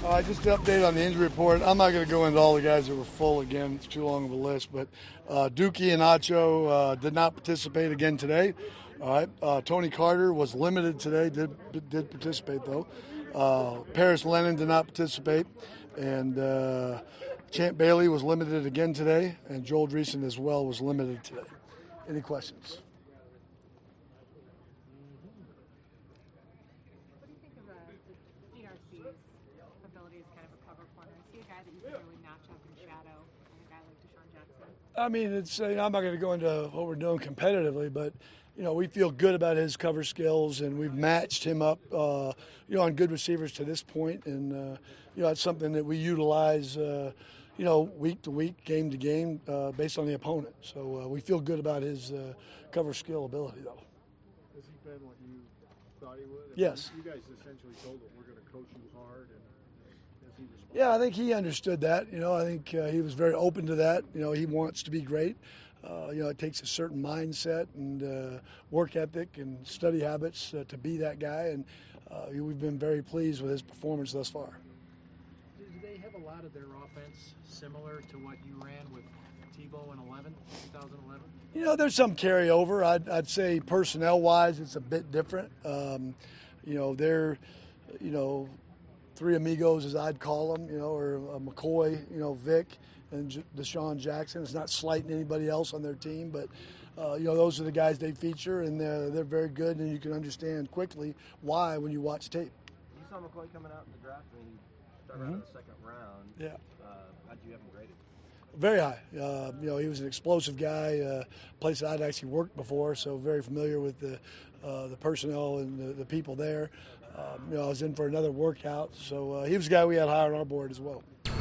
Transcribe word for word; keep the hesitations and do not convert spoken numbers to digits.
All right, just to update on the injury report. I'm not going to go into all the guys that were full again. It's too long of a list. But uh, Dookie and Acho uh, did not participate again today. All right, uh, Tony Carter was limited today. Did did participate though. Uh, Paris Lennon did not participate, and uh, Champ Bailey was limited again today, and Joel Dreesen as well was limited today. Any questions? I mean, it's you know, I'm not going to go into what we're doing competitively, but you know we feel good about his cover skills, and we've matched him up, uh, you know, on good receivers to this point, and uh, you know it's something that we utilize, uh, you know, week to week, game to game, uh, based on the opponent. So uh, we feel good about his uh, cover skill ability, though. Has he been what you thought he would? I mean, yes. You guys essentially told him we're going to coach you hard, and has he responded? Yeah, I think he understood that. You know, I think uh, he was very open to that. You know, he wants to be great. Uh, you know, it takes a certain mindset and uh, work ethic and study habits uh, to be that guy, and uh, we've been very pleased with his performance thus far. Do they have a lot of their offense similar to what you ran with Tebow in eleven, twenty eleven? You know, there's some carryover. I'd, I'd say personnel-wise, it's a bit different. Um, you know, they're, you know, three amigos, as I'd call them, you know, or uh, McCoy, you know, Vic, and J- Deshaun Jackson. It's not slighting anybody else on their team, but, uh, you know, those are the guys they feature, and they're, they're very good, and you can understand quickly why when you watch tape. You saw McCoy coming out in the draft, and he started Mm-hmm. out in the second round. Yeah. Uh, how did you have him graded? Very high. Uh, you know, he was an explosive guy, uh, place that I'd actually worked before, so very familiar with the uh, the personnel and the, the people there. Um, you know, I was in for another workout, so uh, he was a guy we had high on our board as well.